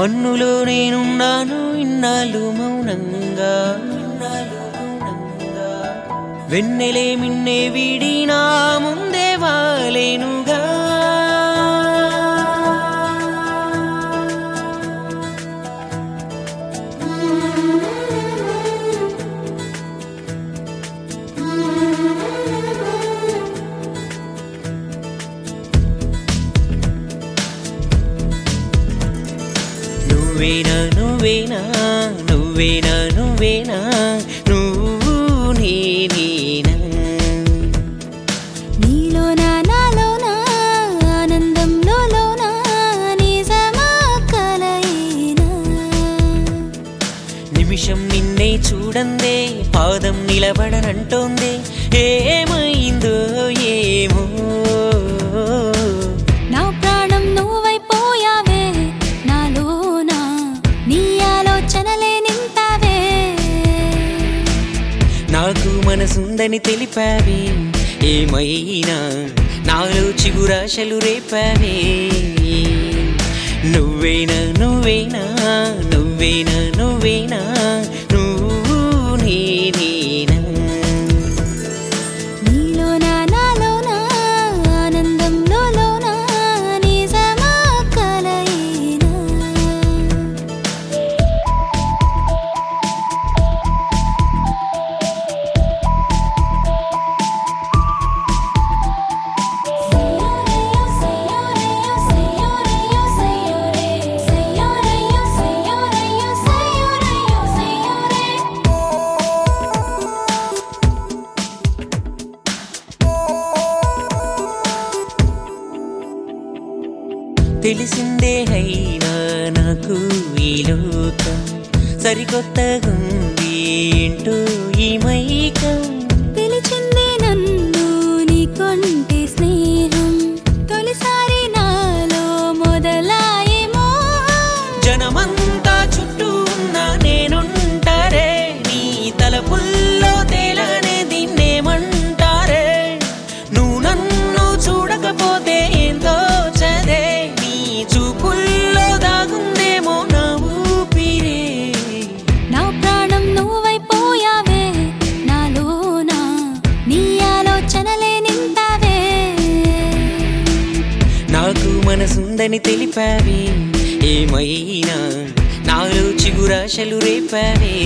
మన్నులో నేనున్నాను ఇన్నాళ్ళు మౌనంగా వెన్నెలే మిన్నే వీడి నా ముందే వాలేనుగా నువ్వేనా నువ్వేనా నువ్వేనా నువ్వేనా నువ్వు నేనేనా నీలోనా నాలోనా ఆనందంలో లోనా నిజమా కలయినా నిమిషం నిన్నే చూడందే పాదం నిలబడనంటోందే ఏమైందో ఏమో నా ప్రాణం నువ్వైపోయావే నాలోనా నీ ఆలోచనలే నింపావే నాకు మనసుందని తెలిపావే ఏమైనా నాలో చిగురాశలు రేపావే నువ్వేనా నువ్వేనా నువ్వేనా నువ్వేనా నువ్వు నేనేనా నీలోనా నాలోనా ఆనందంలో లోనా నిజమా కలయినా తెలిసిందే అయినా నాకు ఈ లోకం సరికొత్తగుంది ఏంటో ఈ మైకం పిలిచింది నన్ను నీ కొంటి స్నేహం తొలిసారి నాలో మొదలాయే మోహం జనమంతా చుట్టూ ఉన్న నేనుంటారే నీ తలపుల్లో తేలనే దీన్నేమంటారే నువ్వు నన్ను చూడకపోతే ఏంతో చదే నీ చూపుల్లో దాగుందేమో నా ఊపిరే నా ప్రాణం నువ్వైపోయావే నాలోనా నీ ఆలోచనలే నింపావే నాకు మనసుందని తెలిపావే ఏమైనా నాలో చిగురాశలు రేపావే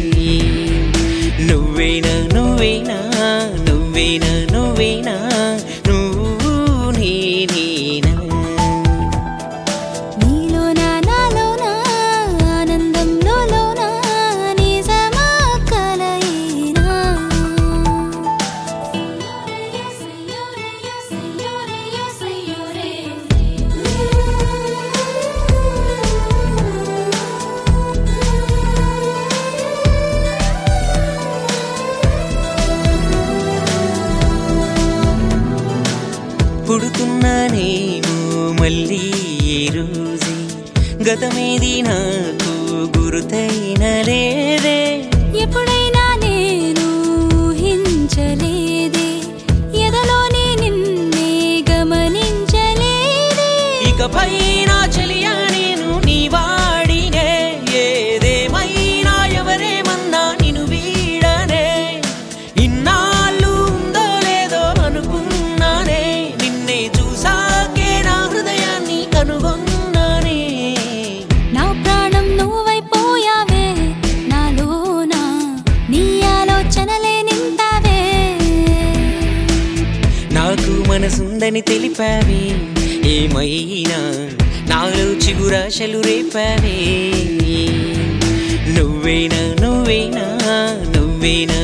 నువ్వేనా నువ్వేనా నువ్వేనా నువ్వేనా నువ్వు నేనేనా నీలోనా నాలోనా ఆనందంలో లోనా నిజమా కలయినా పుడుతున్నానేమో మళ్ళీ ఏ రోజే గతమేది నాకు గురుతైన లేదే ఎప్పుడైనా నేను ఊహించలేదే ఎదలోనే నిన్నే గమనించలేదే ఇకపై నా చెలియా నేను నీ వాడినే ఏదేమైనా ఎవరేమన్నా నిన్ను వీడనే ఇన్నాళ్ళు ఉందో లేదో అనుకున్నానే నిన్నే చూసాకే నా హృదయాన్ని కనుగొన్నానే నా ప్రాణం నువ్వైపోయావే నాలోనా నీ ఆలోచనలే నింపావే నాకు మనసుందని తెలిపావే ఏమైనా నాలో చిగురాశలు రేపావే నువ్వేనా నువ్వేనా నువ్వేనా